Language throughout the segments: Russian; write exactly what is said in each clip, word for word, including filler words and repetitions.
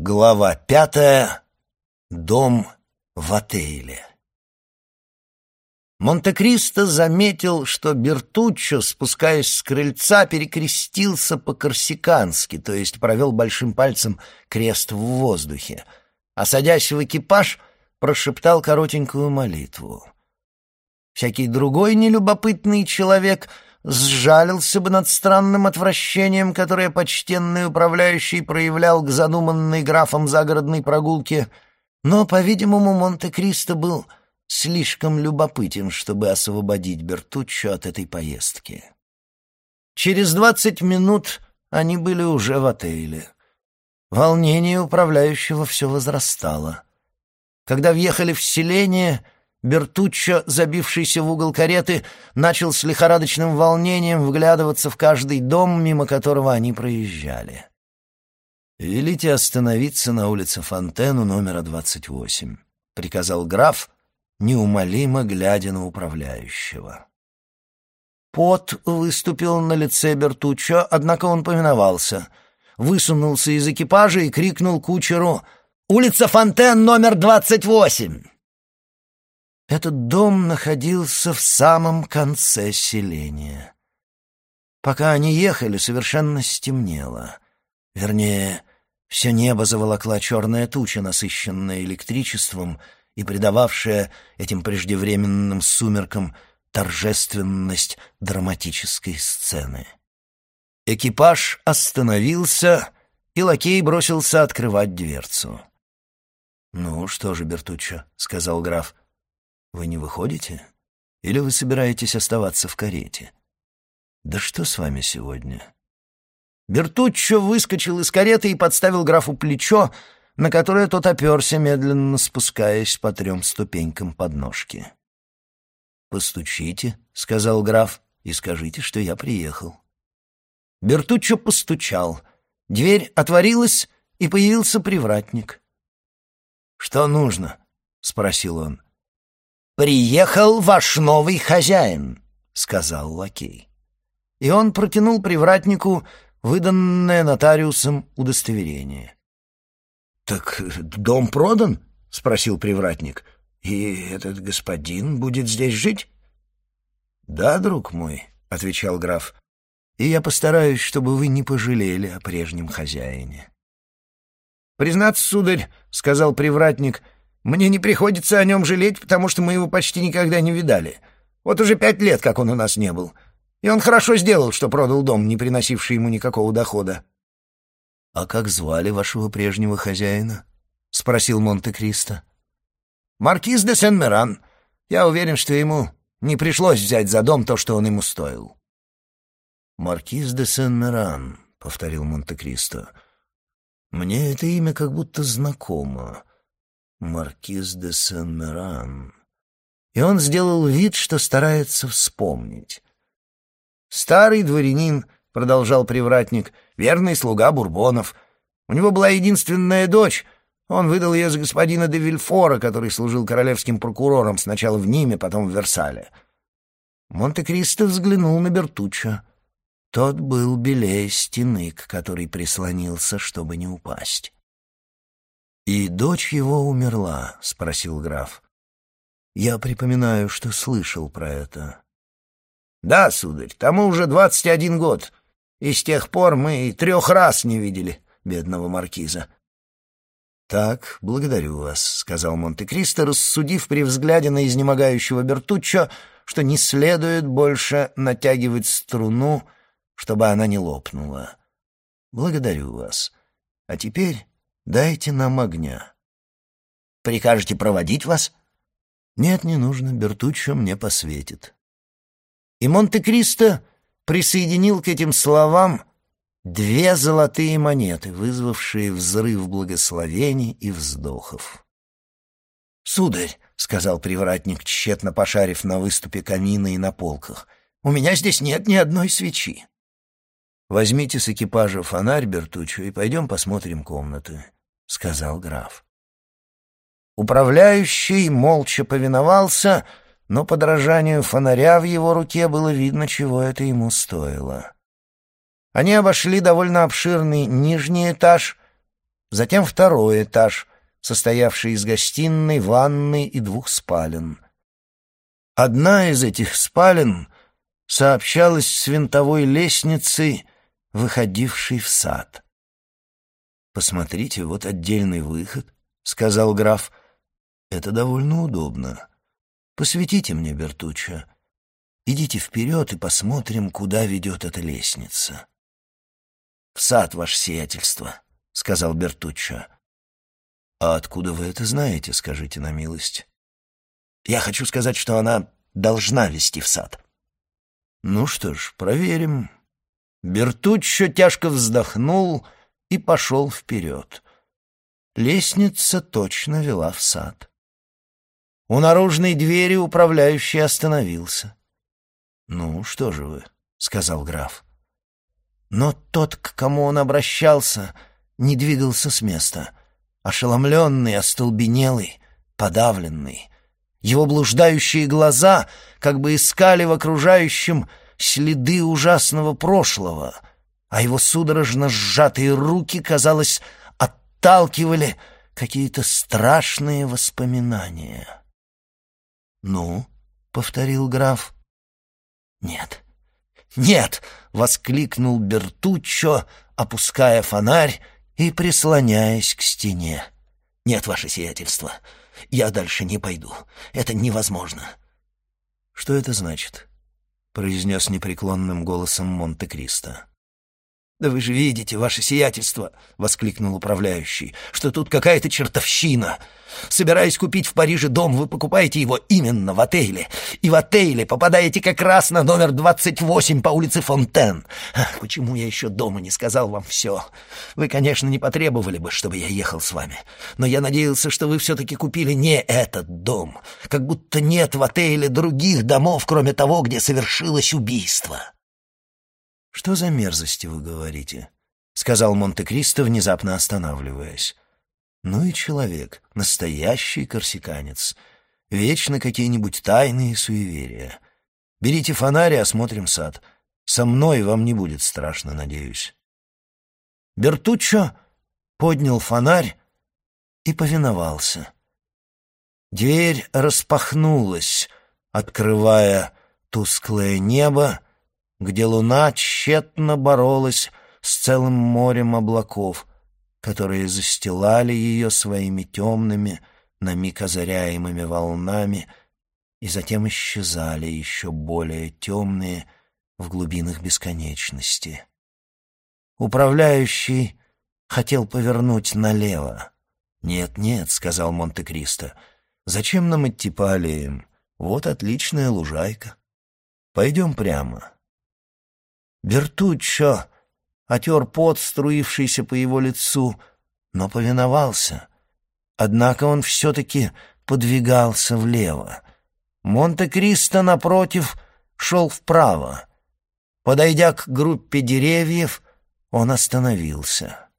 Глава пятая. Дом в отеле. Монте-Кристо заметил, что Бертуччо, спускаясь с крыльца, перекрестился по-корсикански, то есть провел большим пальцем крест в воздухе, а, садясь в экипаж, прошептал коротенькую молитву. Всякий другой нелюбопытный человек сжалился бы над странным отвращением, которое почтенный управляющий проявлял к задуманной графом загородной прогулке, но, по-видимому, Монте-Кристо был слишком любопытен, чтобы освободить Бертуччо от этой поездки. Через двадцать минут они были уже в отеле. Волнение управляющего все возрастало. Когда въехали в селение, Бертуччо, забившийся в угол кареты, начал с лихорадочным волнением вглядываться в каждый дом, мимо которого они проезжали. «Велите остановиться на улице Фонтену номера двадцать восемь», — приказал граф, неумолимо глядя на управляющего. Пот выступил на лице Бертуччо, однако он повиновался, высунулся из экипажа и крикнул кучеру: «Улица Фонтен номер двадцать восемь!» Этот дом находился в самом конце селения. Пока они ехали, совершенно стемнело. Вернее, все небо заволокла черная туча, насыщенная электричеством и придававшая этим преждевременным сумеркам торжественность драматической сцены. Экипаж остановился, и лакей бросился открывать дверцу. «Ну что же, Бертуччо», — сказал граф, — «вы не выходите? Или вы собираетесь оставаться в карете? Да что с вами сегодня?» Бертуччо выскочил из кареты и подставил графу плечо, на которое тот оперся, медленно спускаясь по трем ступенькам подножки. «Постучите», — сказал граф, — «и скажите, что я приехал». Бертуччо постучал. Дверь отворилась, и появился привратник. «Что нужно?» — спросил он. «Приехал ваш новый хозяин», — сказал лакей. И он протянул привратнику выданное нотариусом удостоверение. «Так дом продан?» — спросил привратник. «И этот господин будет здесь жить?» «Да, друг мой», — отвечал граф, — «и я постараюсь, чтобы вы не пожалели о прежнем хозяине». «Признаться, сударь», — сказал привратник, — «мне не приходится о нем жалеть, потому что мы его почти никогда не видали. Вот уже пять лет, как он у нас не был. И он хорошо сделал, что продал дом, не приносивший ему никакого дохода». «А как звали вашего прежнего хозяина?» — спросил Монте-Кристо. «Маркиз де Сен-Меран. Я уверен, что ему не пришлось взять за дом то, что он ему стоил». «Маркиз де Сен-Меран», — повторил Монте-Кристо. «Мне это имя как будто знакомо. Маркиз де Сен-Меран». И он сделал вид, что старается вспомнить. «Старый дворянин», — продолжал привратник, — «верный слуга Бурбонов. У него была единственная дочь. Он выдал ее за господина де Вильфора, который служил королевским прокурором сначала в Ниме, потом в Версале». Монте-Кристо взглянул на Бертуччо. Тот был белее стены, к которой прислонился, чтобы не упасть. «И дочь его умерла?» — спросил граф. «Я припоминаю, что слышал про это». «Да, сударь, тому уже двадцать один год, и с тех пор мы и трех раз не видели бедного маркиза». «Так, благодарю вас», — сказал Монте-Кристо, рассудив при взгляде на изнемогающего Бертуччо, что не следует больше натягивать струну, чтобы она не лопнула. «Благодарю вас. А теперь дайте нам огня». «Прикажете проводить вас?» «Нет, не нужно, Бертуччо мне посветит». И Монте-Кристо присоединил к этим словам две золотые монеты, вызвавшие взрыв благословений и вздохов. «Сударь», — сказал привратник, тщетно пошарив на выступе камина и на полках, — «у меня здесь нет ни одной свечи». «Возьмите с экипажа фонарь, Бертуччо, и пойдем посмотрим комнаты», — сказал граф. Управляющий молча повиновался, но подражанию фонаря в его руке было видно, чего это ему стоило. Они обошли довольно обширный нижний этаж Затем второй этаж, состоявший из гостиной, ванной и двух спален. Одна из этих спален сообщалась с винтовой лестницей, выходившей в сад. «Посмотрите, вот отдельный выход», — сказал граф. «Это довольно удобно. Посветите мне, Бертуччо. Идите вперед и посмотрим, куда ведет эта лестница». «В сад, ваше сиятельство», — сказал Бертуччо. «А откуда вы это знаете, скажите на милость?» «Я хочу сказать, что она должна вести в сад». «Ну что ж, проверим». Бертуччо тяжко вздохнул и пошел вперед. Лестница точно вела в сад. У наружной двери управляющий остановился. «Ну, что же вы?» — сказал граф. Но тот, к кому он обращался, не двигался с места. Ошеломленный, остолбенелый, подавленный. Его блуждающие глаза как бы искали в окружающем следы ужасного прошлого, а его судорожно сжатые руки, казалось, отталкивали какие-то страшные воспоминания. «Ну?» — повторил граф. «Нет, нет!» — воскликнул Бертуччо, опуская фонарь и прислоняясь к стене. «Нет, ваше сиятельство, я дальше не пойду. Это невозможно». «Что это значит?» — произнес непреклонным голосом Монте-Кристо. «Да вы же видите, ваше сиятельство!» — воскликнул управляющий, «что тут какая-то чертовщина. Собираясь купить в Париже дом, вы покупаете его именно в отеле. И в отеле попадаете как раз на номер двадцать восемь по улице Фонтен. Ах, почему я еще дома не сказал вам все? Вы, конечно, не потребовали бы, чтобы я ехал с вами. Но я надеялся, что вы все-таки купили не этот дом. Как будто нет в отеле других домов, кроме того, где совершилось убийство». «Что за мерзости вы говорите?» — сказал Монте-Кристо, внезапно останавливаясь. «Ну и человек, настоящий корсиканец. Вечно какие-нибудь тайные суеверия. Берите фонарь и осмотрим сад. Со мной вам не будет страшно, надеюсь». Бертуччо поднял фонарь и повиновался. Дверь распахнулась, открывая тусклое небо, где луна тщетно боролась с целым морем облаков, которые застилали ее своими темными, на миг озаряемыми волнами, и затем исчезали еще более темные в глубинах бесконечности. Управляющий хотел повернуть налево. «Нет, нет», — сказал Монте-Кристо, — «зачем нам идти по аллеям? Вот отличная лужайка. Пойдем прямо». Бертуччо отер пот, струившийся по его лицу, но повиновался. Однако он все-таки подвигался влево. Монте-Кристо, напротив, шел вправо. Подойдя к группе деревьев, он остановился.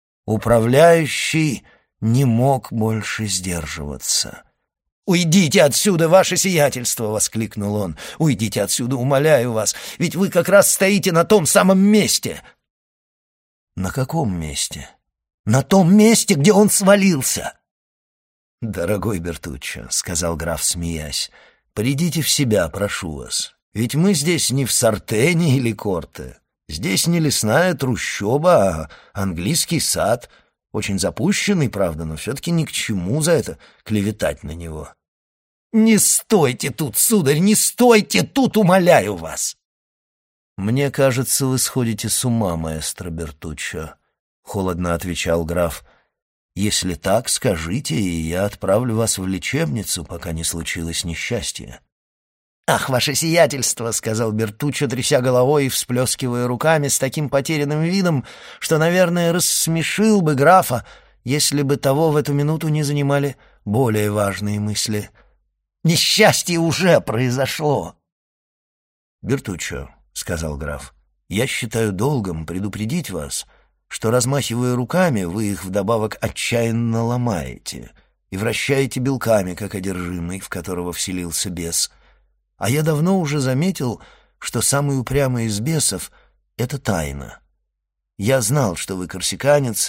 Управляющий не мог больше сдерживаться. «Уйдите отсюда, ваше сиятельство!» — воскликнул он. «Уйдите отсюда, умоляю вас, ведь вы как раз стоите на том самом месте!» «На каком месте?» «На том месте, где он свалился!» «Дорогой Бертуччо», — сказал граф, смеясь, — «придите в себя, прошу вас. Ведь мы здесь не в Сартене или Корте. Здесь не лесная трущоба, а английский сад». Очень запущенный, правда, но все-таки ни к чему за это клеветать на него. «Не стойте тут, сударь, не стойте тут, умоляю вас!» «Мне кажется, вы сходите с ума, маэстро Бертуччо», — холодно отвечал граф. «Если так, скажите, и я отправлю вас в лечебницу, пока не случилось несчастье». «Ах, ваше сиятельство!» — сказал Бертуччо, тряся головой и всплескивая руками с таким потерянным видом, что, наверное, рассмешил бы графа, если бы того в эту минуту не занимали более важные мысли. «Несчастье уже произошло!» «Бертуччо», — сказал граф, — «я считаю долгом предупредить вас, что, размахивая руками, вы их вдобавок отчаянно ломаете и вращаете белками, как одержимый, в которого вселился бес. А я давно уже заметил, что самый упрямый из бесов — это тайна. Я знал, что вы корсиканец,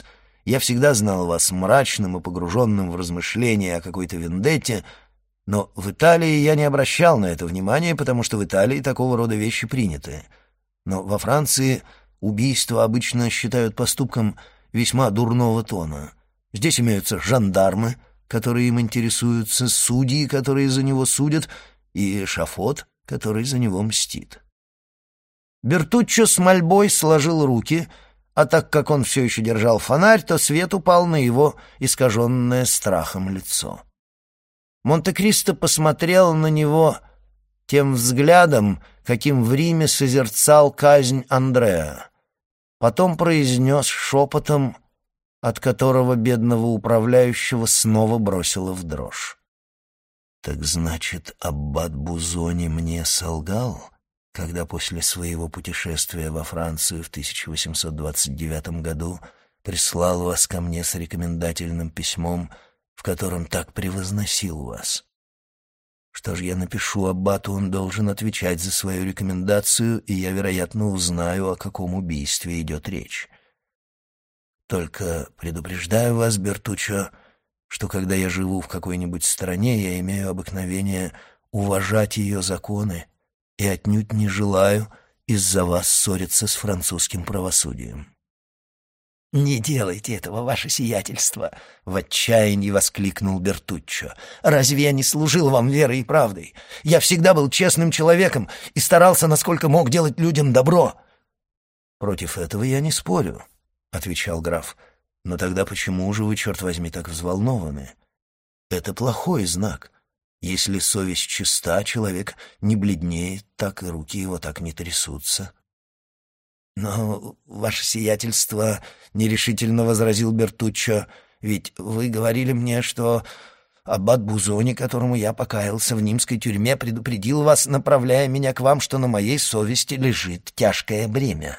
Я всегда знал вас мрачным и погруженным в размышления о какой-то вендетте, но в Италии я не обращал на это внимания, потому что в Италии такого рода вещи приняты. Но во Франции убийство обычно считают поступком весьма дурного тона. Здесь имеются жандармы, которые им интересуются, судьи, которые за него судят, и эшафот, который за него мстит. Бертуччо с мольбой сложил руки, а так как он все еще держал фонарь, то свет упал на его искаженное страхом лицо. Монте-Кристо посмотрел на него тем взглядом, каким в Риме созерцал казнь Андреа. Потом произнес шепотом, от которого бедного управляющего снова бросило в дрожь. «Так значит, аббат Бузони мне солгал, когда после своего путешествия во Францию в тысяча восемьсот двадцать девятом году прислал вас ко мне с рекомендательным письмом, в котором так превозносил вас? Что ж, я напишу аббату, он должен отвечать за свою рекомендацию, и я, вероятно, узнаю, о каком убийстве идет речь. Только предупреждаю вас, Бертуччо, что когда я живу в какой-нибудь стране, я имею обыкновение уважать ее законы и отнюдь не желаю из-за вас ссориться с французским правосудием». «Не делайте этого, ваше сиятельство!» — в отчаянии воскликнул Бертуччо. «Разве я не служил вам верой и правдой? Я всегда был честным человеком и старался, насколько мог, делать людям добро». «Против этого я не спорю», — отвечал граф. «Но тогда почему же вы, черт возьми, так взволнованы? Это плохой знак. Если совесть чиста, человек не бледнеет, так и руки его так не трясутся». «Но, ваше сиятельство, — нерешительно возразил Бертуччо, — ведь вы говорили мне, что аббат Бузони, которому я покаялся в нимской тюрьме, предупредил вас, направляя меня к вам, что на моей совести лежит тяжкое бремя».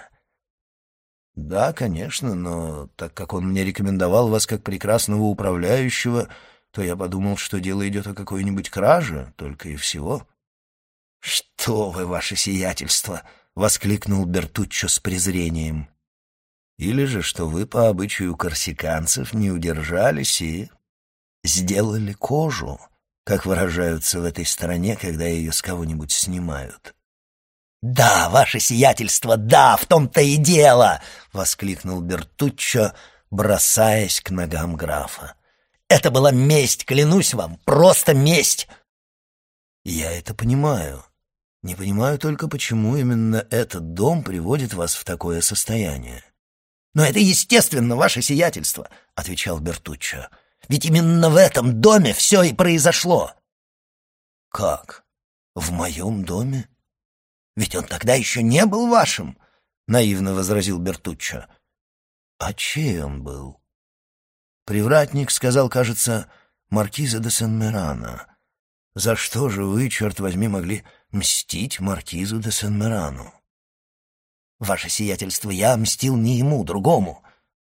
«Да, конечно, но так как он мне рекомендовал вас как прекрасного управляющего, то я подумал, что дело идет о какой-нибудь краже, только и всего». «Что вы, ваше сиятельство!» — воскликнул Бертуччо с презрением. «Или же, что вы по обычаю корсиканцев не удержались и сделали кожу, как выражаются в этой стране, когда ее с кого-нибудь снимают». «Да, ваше сиятельство, да, в том-то и дело!» — воскликнул Бертуччо, бросаясь к ногам графа. «Это была месть, клянусь вам, просто месть!» «Я это понимаю. Не понимаю только, почему именно этот дом приводит вас в такое состояние». «Но это естественно, ваше сиятельство», — отвечал Бертуччо. «Ведь именно в этом доме все и произошло». «Как? В моем доме?» «Ведь он тогда еще не был вашим», — наивно возразил Бертуччо. «А чей он был?» «Привратник сказал, кажется, маркиза де Сен-Мерано. За что же вы, черт возьми, могли мстить маркизу де Сен-Мерану?» «Ваше сиятельство, я мстил не ему, другому».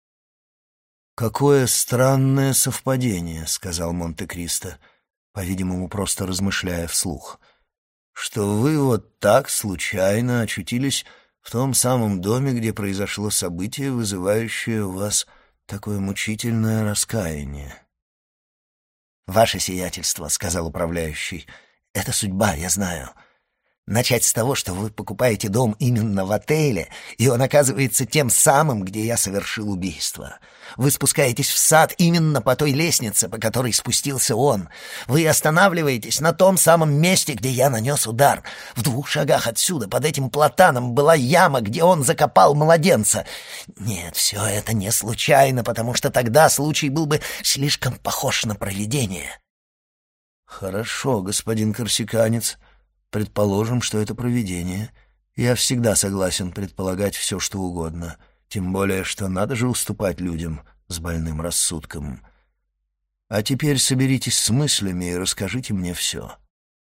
«Какое странное совпадение», — сказал Монте-Кристо, по-видимому, просто размышляя вслух, «что вы вот так случайно очутились в том самом доме, где произошло событие, вызывающее у вас такое мучительное раскаяние». «Ваше сиятельство», — сказал управляющий, — «это судьба, я знаю. Начать с того, что вы покупаете дом именно в отеле, и он оказывается тем самым, где я совершил убийство. Вы спускаетесь в сад именно по той лестнице, по которой спустился он. Вы останавливаетесь на том самом месте, где я нанес удар. В двух шагах отсюда, под этим платаном, была яма, где он закопал младенца. Нет, все это не случайно, потому что тогда случай был бы слишком похож на провидение». «Хорошо, господин корсиканец. Предположим, что это провидение. Я всегда согласен предполагать все, что угодно. Тем более, что надо же уступать людям с больным рассудком. А теперь соберитесь с мыслями и расскажите мне все».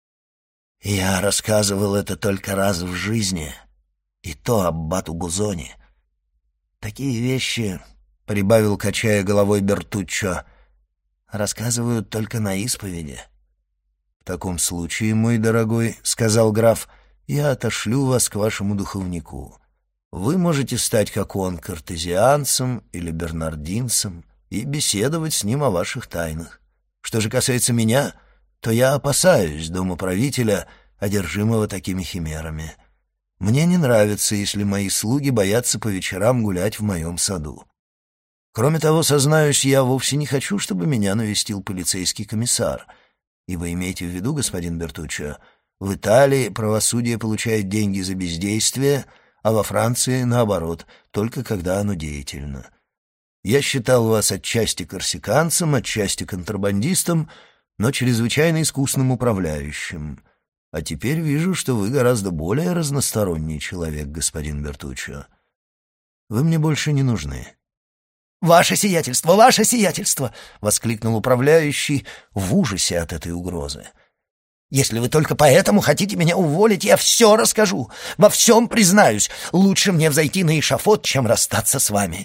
«Я рассказывал это только раз в жизни, и то аббату Бузони. Такие вещи, — прибавил, качая головой Бертуччо, — рассказывают только на исповеди». «В таком случае, мой дорогой, — сказал граф, — я отошлю вас к вашему духовнику. Вы можете стать, как он, картезианцем или бернардинцем, и беседовать с ним о ваших тайнах. Что же касается меня, то я опасаюсь домоправителя, одержимого такими химерами. Мне не нравится, если мои слуги боятся по вечерам гулять в моем саду. Кроме того, сознаюсь, я вовсе не хочу, чтобы меня навестил полицейский комиссар. И вы имеете в виду, господин Бертуччо, в Италии правосудие получает деньги за бездействие, а во Франции, наоборот, только когда оно деятельно. Я считал вас отчасти корсиканцем, отчасти контрабандистом, но чрезвычайно искусным управляющим. А теперь вижу, что вы гораздо более разносторонний человек, господин Бертуччо. Вы мне больше не нужны». «Ваше сиятельство, ваше сиятельство!» — воскликнул управляющий в ужасе от этой угрозы. «Если вы только поэтому хотите меня уволить, я все расскажу, во всем признаюсь. Лучше мне взойти на эшафот, чем расстаться с вами».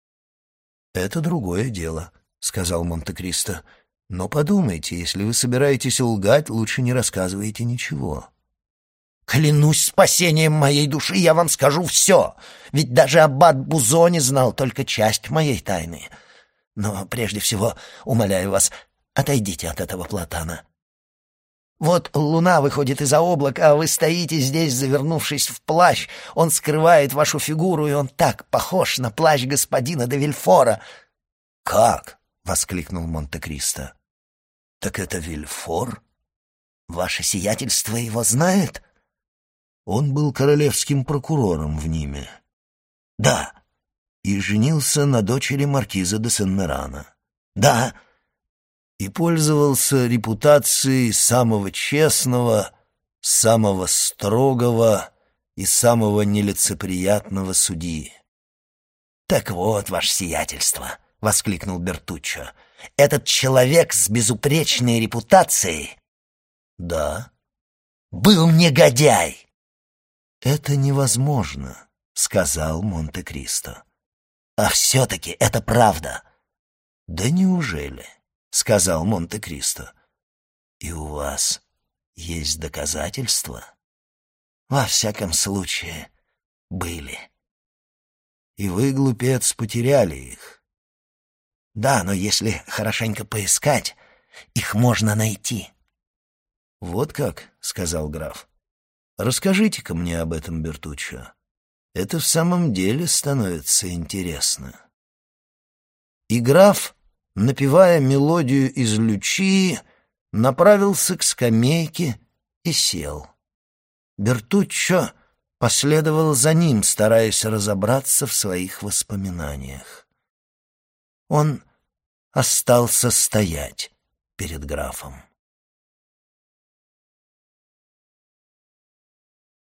«Это другое дело», — сказал Монте-Кристо. «Но подумайте, если вы собираетесь лгать, лучше не рассказывайте ничего». «Клянусь спасением моей души, я вам скажу все, ведь даже аббат Бузони знал только часть моей тайны. Но прежде всего, умоляю вас, отойдите от этого платана. Вот луна выходит из-за облака, а вы стоите здесь, завернувшись в плащ. Он скрывает вашу фигуру, и он так похож на плащ господина де Вильфора». «Как?» — воскликнул Монте-Кристо. «Так это Вильфор?» «Ваше сиятельство его знает?» Он был королевским прокурором в Ниме. «Да». И женился на дочери маркиза де Сен-Мерана. «Да». И пользовался репутацией самого честного, самого строгого и самого нелицеприятного судьи. «Так вот, ваше сиятельство», — воскликнул Бертуччо, — «этот человек с безупречной репутацией...» «Да». «Был негодяй». «Это невозможно», — сказал Монте-Кристо. «А все-таки это правда». «Да неужели?» — сказал Монте-Кристо. «И у вас есть доказательства?» «Во всяком случае, были». «И вы, глупец, потеряли их?» «Да, но если хорошенько поискать, их можно найти». «Вот как», — сказал граф. «Расскажите-ка мне об этом, Бертуччо. Это в самом деле становится интересно». И граф, напевая мелодию из Лючии, направился к скамейке и сел. Бертуччо последовал за ним, стараясь разобраться в своих воспоминаниях. Он остался стоять перед графом.